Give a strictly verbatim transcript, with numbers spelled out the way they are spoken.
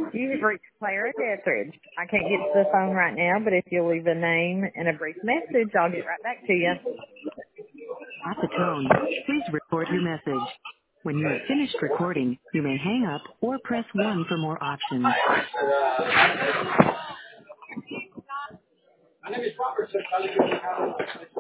You have reached Clara Deathridge. I can't get to the phone right now, but if you'll leave a name and a brief message, I'll get right back to you. At the tone, please record your message. When you have finished recording, you may hang up or press one for more options. My name is Robert.